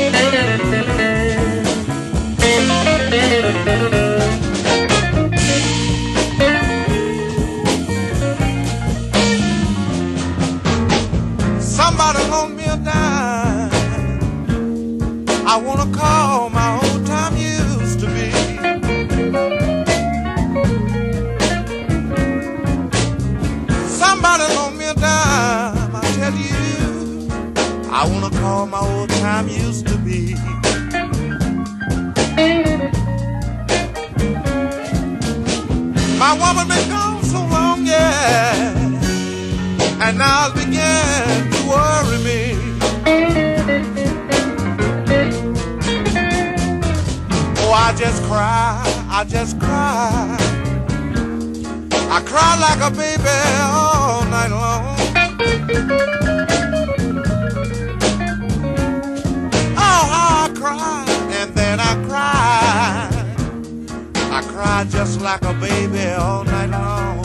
Somebody loan me a dime. I wanna call my old time used to be. Somebody loan me a dime. I tell you, I wanna call my old time used to be. My woman been gone so long, yeah, and now it's began to worry me. Oh, I just cry. I cry like a baby all night long. Oh, how I cry, and then I cry. I cry just like a baby all night long.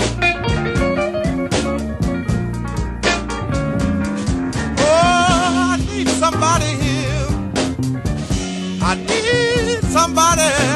Oh, I need somebody here. I need somebody